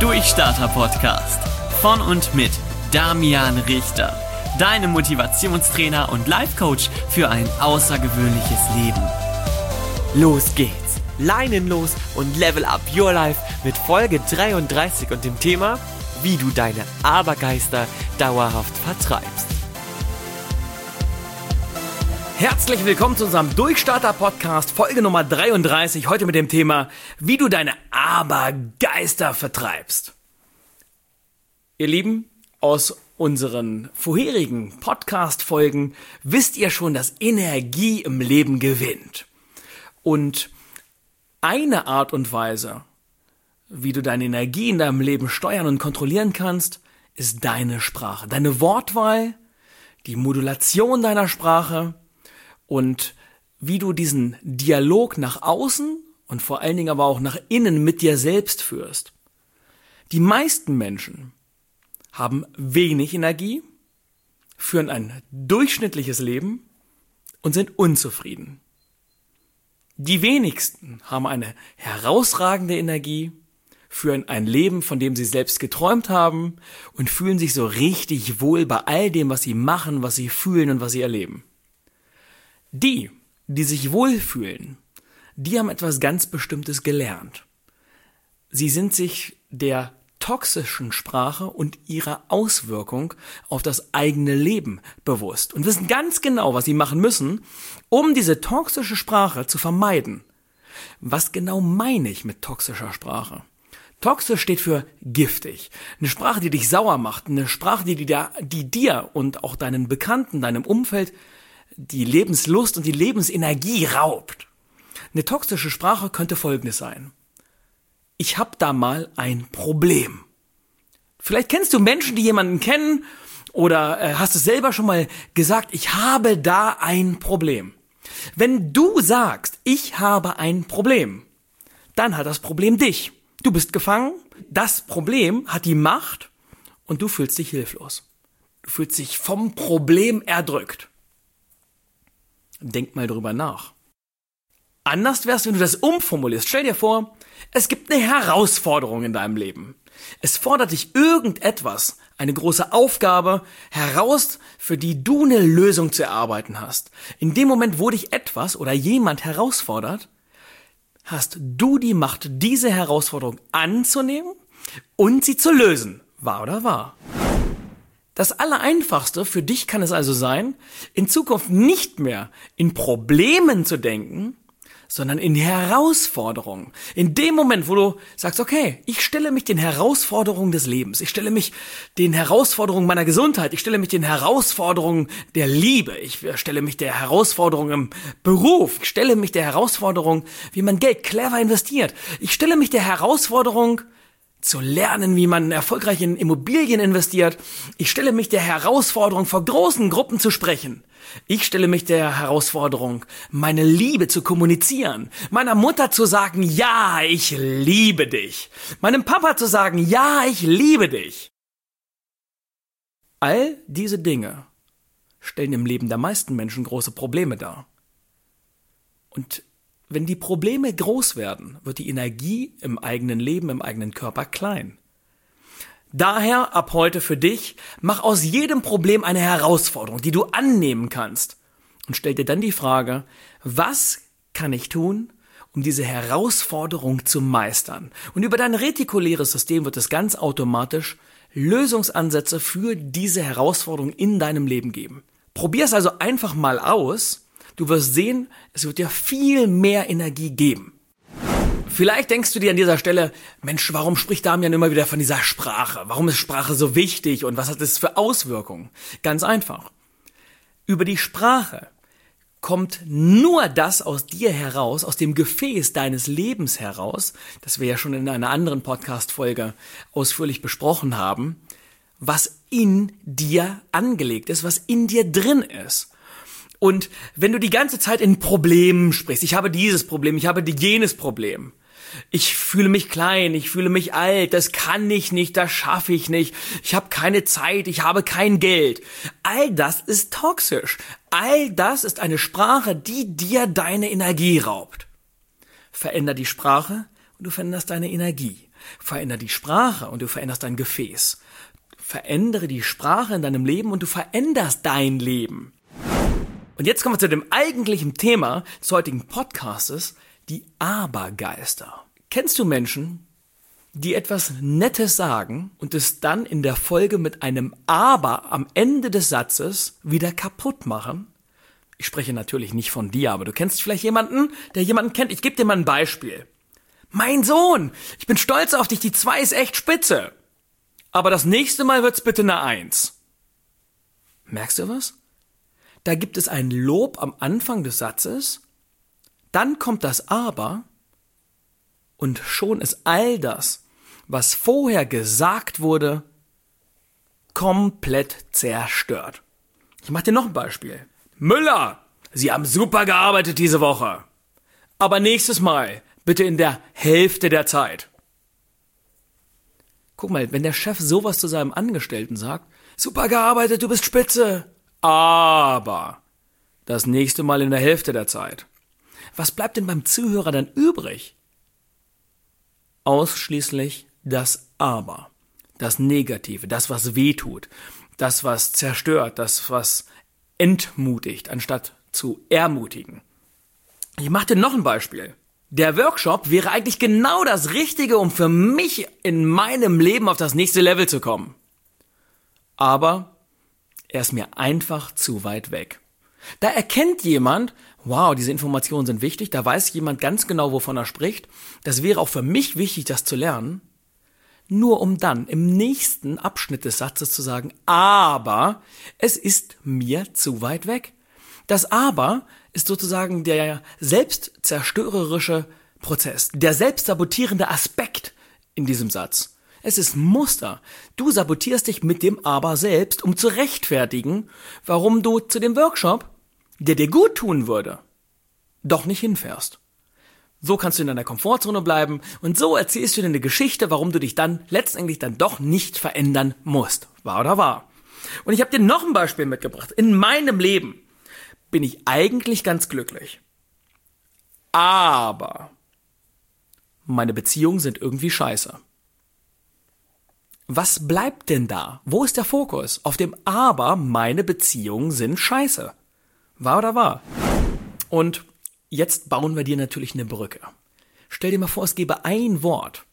Durchstarter-Podcast von und mit Damian Richter, deinem Motivationstrainer und Life-Coach für ein außergewöhnliches Leben. Los geht's, leinenlos und level up your life mit Folge 33 und dem Thema, wie du deine Abergeister dauerhaft vertreibst. Herzlich willkommen zu unserem Durchstarter-Podcast, Folge Nummer 33, heute mit dem Thema, wie du deine Abergeister vertreibst. Ihr Lieben, aus unseren vorherigen Podcast-Folgen wisst ihr schon, dass Energie im Leben gewinnt. Und eine Art und Weise, wie du deine Energie in deinem Leben steuern und kontrollieren kannst, ist deine Sprache, deine Wortwahl, die Modulation deiner Sprache, und wie du diesen Dialog nach außen und vor allen Dingen aber auch nach innen mit dir selbst führst. Die meisten Menschen haben wenig Energie, führen ein durchschnittliches Leben und sind unzufrieden. Die wenigsten haben eine herausragende Energie, führen ein Leben, von dem sie selbst geträumt haben und fühlen sich so richtig wohl bei all dem, was sie machen, was sie fühlen und was sie erleben. Die sich wohlfühlen, die haben etwas ganz Bestimmtes gelernt. Sie sind sich der toxischen Sprache und ihrer Auswirkung auf das eigene Leben bewusst und wissen ganz genau, was sie machen müssen, um diese toxische Sprache zu vermeiden. Was genau meine ich mit toxischer Sprache? Toxisch steht für giftig. Eine Sprache, die dich sauer macht, eine Sprache, die dir und auch deinen Bekannten, deinem Umfeld die Lebenslust und die Lebensenergie raubt. Eine toxische Sprache könnte Folgendes sein: Ich habe da mal ein Problem. Vielleicht kennst du Menschen, die jemanden kennen, oder hast es selber schon mal gesagt, ich habe da ein Problem. Wenn du sagst, ich habe ein Problem, dann hat das Problem dich. Du bist gefangen, das Problem hat die Macht und du fühlst dich hilflos. Du fühlst dich vom Problem erdrückt. Denk mal drüber nach. Anders wär's, wenn du das umformulierst. Stell dir vor, es gibt eine Herausforderung in deinem Leben. Es fordert dich irgendetwas, eine große Aufgabe heraus, für die du eine Lösung zu erarbeiten hast. In dem Moment, wo dich etwas oder jemand herausfordert, hast du die Macht, diese Herausforderung anzunehmen und sie zu lösen. Wahr oder wahr? Das Allereinfachste für dich kann es also sein, in Zukunft nicht mehr in Problemen zu denken, sondern in Herausforderungen. In dem Moment, wo du sagst, okay, ich stelle mich den Herausforderungen des Lebens, ich stelle mich den Herausforderungen meiner Gesundheit, ich stelle mich den Herausforderungen der Liebe, ich stelle mich der Herausforderung im Beruf, ich stelle mich der Herausforderung, wie man Geld clever investiert, ich stelle mich der Herausforderung, zu lernen, wie man erfolgreich in Immobilien investiert. Ich stelle mich der Herausforderung, vor großen Gruppen zu sprechen. Ich stelle mich der Herausforderung, meine Liebe zu kommunizieren. Meiner Mutter zu sagen, ja, ich liebe dich. Meinem Papa zu sagen, ja, ich liebe dich. All diese Dinge stellen im Leben der meisten Menschen große Probleme dar. Und wenn die Probleme groß werden, wird die Energie im eigenen Leben, im eigenen Körper klein. Daher ab heute für dich, mach aus jedem Problem eine Herausforderung, die du annehmen kannst. Und stell dir dann die Frage, was kann ich tun, um diese Herausforderung zu meistern? Und über dein retikuläres System wird es ganz automatisch Lösungsansätze für diese Herausforderung in deinem Leben geben. Probier es also einfach mal aus. Du wirst sehen, es wird dir viel mehr Energie geben. Vielleicht denkst du dir an dieser Stelle, Mensch, warum spricht Damian immer wieder von dieser Sprache? Warum ist Sprache so wichtig und was hat es für Auswirkungen? Ganz einfach. Über die Sprache kommt nur das aus dir heraus, aus dem Gefäß deines Lebens heraus, das wir ja schon in einer anderen Podcast-Folge ausführlich besprochen haben, was in dir angelegt ist, was in dir drin ist. Und wenn du die ganze Zeit in Problemen sprichst, ich habe dieses Problem, ich habe jenes Problem, ich fühle mich klein, ich fühle mich alt, das kann ich nicht, das schaffe ich nicht, ich habe keine Zeit, ich habe kein Geld. All das ist toxisch. All das ist eine Sprache, die dir deine Energie raubt. Veränder die Sprache und du veränderst deine Energie. Verändere die Sprache und du veränderst dein Gefäß. Verändere die Sprache in deinem Leben und du veränderst dein Leben. Und jetzt kommen wir zu dem eigentlichen Thema des heutigen Podcastes, die Abergeister. Kennst du Menschen, die etwas Nettes sagen und es dann in der Folge mit einem Aber am Ende des Satzes wieder kaputt machen? Ich spreche natürlich nicht von dir, aber du kennst vielleicht jemanden, der jemanden kennt. Ich gebe dir mal ein Beispiel. Mein Sohn, ich bin stolz auf dich, die 2 ist echt spitze. Aber das nächste Mal wird's bitte eine 1. Merkst du was? Da gibt es ein Lob am Anfang des Satzes, dann kommt das Aber und schon ist all das, was vorher gesagt wurde, komplett zerstört. Ich mache dir noch ein Beispiel. Müller, Sie haben super gearbeitet diese Woche. Aber nächstes Mal bitte in der Hälfte der Zeit. Guck mal, wenn der Chef sowas zu seinem Angestellten sagt, super gearbeitet, du bist spitze, aber das nächste Mal in der Hälfte der Zeit. Was bleibt denn beim Zuhörer dann übrig? Ausschließlich das Aber, das Negative, das, was wehtut, das, was zerstört, das, was entmutigt, anstatt zu ermutigen. Ich mache dir noch ein Beispiel. Der Workshop wäre eigentlich genau das Richtige, um für mich in meinem Leben auf das nächste Level zu kommen. Aber er ist mir einfach zu weit weg. Da erkennt jemand, wow, diese Informationen sind wichtig, da weiß jemand ganz genau, wovon er spricht. Das wäre auch für mich wichtig, das zu lernen. Nur um dann im nächsten Abschnitt des Satzes zu sagen, aber es ist mir zu weit weg. Das Aber ist sozusagen der selbstzerstörerische Prozess, der selbstsabotierende Aspekt in diesem Satz. Es ist Muster. Du sabotierst dich mit dem Aber selbst, um zu rechtfertigen, warum du zu dem Workshop, der dir gut tun würde, doch nicht hinfährst. So kannst du in deiner Komfortzone bleiben und so erzählst du dir eine Geschichte, warum du dich dann letztendlich dann doch nicht verändern musst. Wahr oder wahr? Und ich habe dir noch ein Beispiel mitgebracht. In meinem Leben bin ich eigentlich ganz glücklich. Aber meine Beziehungen sind irgendwie scheiße. Was bleibt denn da? Wo ist der Fokus? Auf dem Aber, meine Beziehungen sind scheiße. Wahr oder wahr? Und jetzt bauen wir dir natürlich eine Brücke. Stell dir mal vor, es gäbe ein Wort,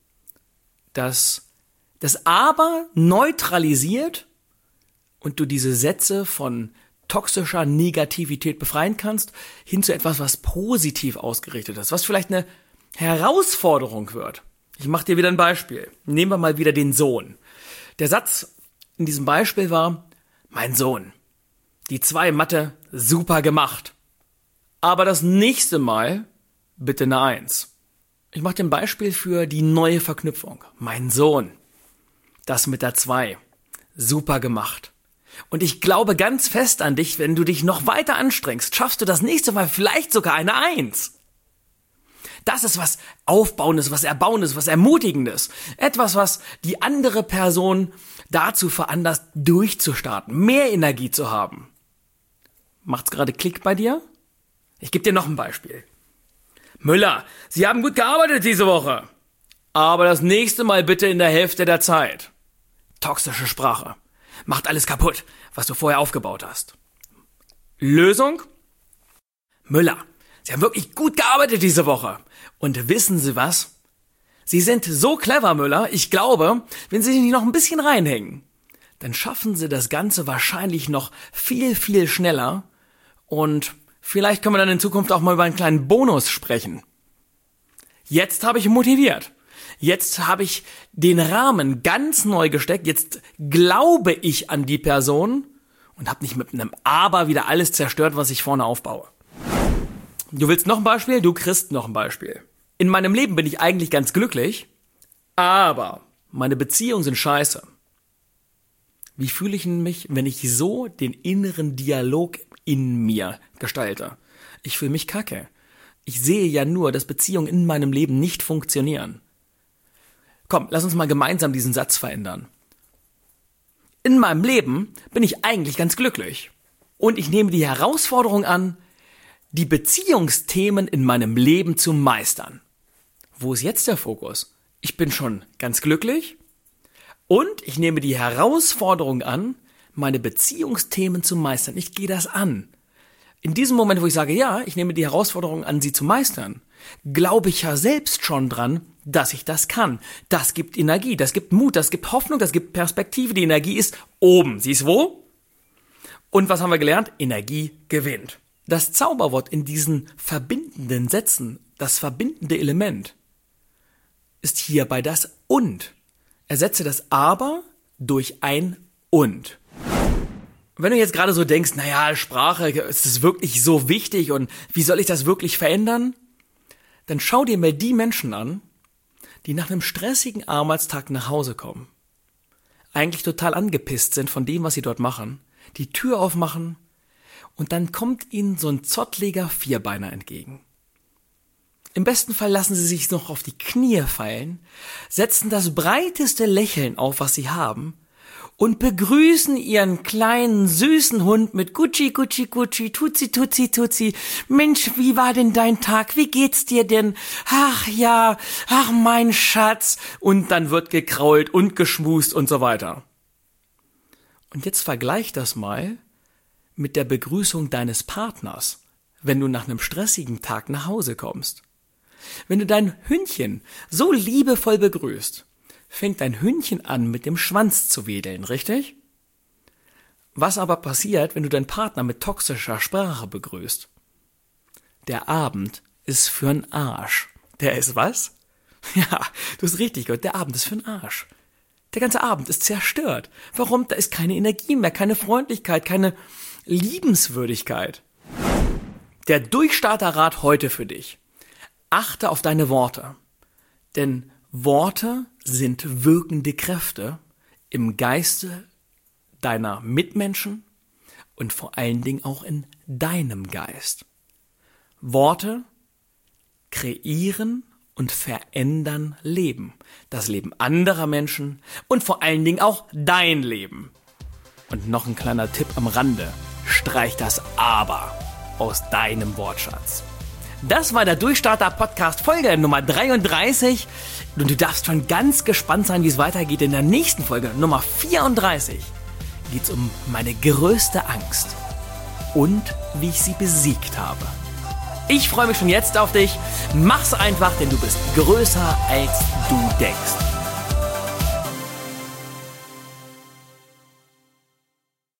das Aber neutralisiert und du diese Sätze von toxischer Negativität befreien kannst, hin zu etwas, was positiv ausgerichtet ist, was vielleicht eine Herausforderung wird. Ich mache dir wieder ein Beispiel. Nehmen wir mal wieder den Sohn. Der Satz in diesem Beispiel war, mein Sohn, die 2 Mathe, super gemacht. Aber das nächste Mal bitte eine 1. Ich mache dir ein Beispiel für die neue Verknüpfung. Mein Sohn, das mit der 2, super gemacht. Und ich glaube ganz fest an dich, wenn du dich noch weiter anstrengst, schaffst du das nächste Mal vielleicht sogar eine 1. Das ist was Aufbauendes, was Erbauendes, was Ermutigendes. Etwas, was die andere Person dazu veranlasst, durchzustarten, mehr Energie zu haben. Macht's gerade Klick bei dir? Ich gebe dir noch ein Beispiel. Müller, Sie haben gut gearbeitet diese Woche. Aber das nächste Mal bitte in der Hälfte der Zeit. Toxische Sprache. Macht alles kaputt, was du vorher aufgebaut hast. Lösung? Müller, Sie haben wirklich gut gearbeitet diese Woche. Und wissen Sie was? Sie sind so clever, Müller. Ich glaube, wenn Sie sich noch ein bisschen reinhängen, dann schaffen Sie das Ganze wahrscheinlich noch viel, viel schneller. Und vielleicht können wir dann in Zukunft auch mal über einen kleinen Bonus sprechen. Jetzt habe ich motiviert. Jetzt habe ich den Rahmen ganz neu gesteckt. Jetzt glaube ich an die Person und habe nicht mit einem Aber wieder alles zerstört, was ich vorne aufbaue. Du willst noch ein Beispiel? Du kriegst noch ein Beispiel. In meinem Leben bin ich eigentlich ganz glücklich, aber meine Beziehungen sind scheiße. Wie fühle ich mich, wenn ich so den inneren Dialog in mir gestalte? Ich fühle mich kacke. Ich sehe ja nur, dass Beziehungen in meinem Leben nicht funktionieren. Komm, lass uns mal gemeinsam diesen Satz verändern. In meinem Leben bin ich eigentlich ganz glücklich. Und ich nehme die Herausforderung an, die Beziehungsthemen in meinem Leben zu meistern. Wo ist jetzt der Fokus? Ich bin schon ganz glücklich und ich nehme die Herausforderung an, meine Beziehungsthemen zu meistern. Ich gehe das an. In diesem Moment, wo ich sage, ja, ich nehme die Herausforderung an, sie zu meistern, glaube ich ja selbst schon dran, dass ich das kann. Das gibt Energie, das gibt Mut, das gibt Hoffnung, das gibt Perspektive. Die Energie ist oben. Sie ist wo? Und was haben wir gelernt? Energie gewinnt. Das Zauberwort in diesen verbindenden Sätzen, das verbindende Element, ist hierbei das Und. Ersetze das Aber durch ein Und. Wenn du jetzt gerade so denkst, naja, Sprache, ist das wirklich so wichtig und wie soll ich das wirklich verändern? Dann schau dir mal die Menschen an, die nach einem stressigen Arbeitstag nach Hause kommen. Eigentlich total angepisst sind von dem, was sie dort machen, die Tür aufmachen und dann kommt ihnen so ein zottliger Vierbeiner entgegen. Im besten Fall lassen sie sich noch auf die Knie fallen, setzen das breiteste Lächeln auf, was sie haben, und begrüßen ihren kleinen, süßen Hund mit Gucci, Gucci, Gucci, Tutsi, Tutsi, Tutsi. Mensch, wie war denn dein Tag? Wie geht's dir denn? Ach ja, ach mein Schatz. Und dann wird gekrault und geschmust und so weiter. Und jetzt vergleich das mal mit der Begrüßung deines Partners, wenn du nach einem stressigen Tag nach Hause kommst. Wenn du dein Hündchen so liebevoll begrüßt, fängt dein Hündchen an, mit dem Schwanz zu wedeln, richtig? Was aber passiert, wenn du deinen Partner mit toxischer Sprache begrüßt? Der Abend ist für'n Arsch. Der ist was? Ja, du hast richtig gehört, der Abend ist für'n Arsch. Der ganze Abend ist zerstört. Warum? Da ist keine Energie mehr, keine Freundlichkeit, keine Liebenswürdigkeit. Der Durchstarterrat heute für dich. Achte auf deine Worte, denn Worte sind wirkende Kräfte im Geiste deiner Mitmenschen und vor allen Dingen auch in deinem Geist. Worte kreieren und verändern Leben, das Leben anderer Menschen und vor allen Dingen auch dein Leben. Und noch ein kleiner Tipp am Rande, streich das Aber aus deinem Wortschatz. Das war der Durchstarter-Podcast Folge Nummer 33 und du darfst schon ganz gespannt sein, wie es weitergeht. In der nächsten Folge, Nummer 34, geht es um meine größte Angst und wie ich sie besiegt habe. Ich freue mich schon jetzt auf dich. Mach's einfach, denn du bist größer als du denkst.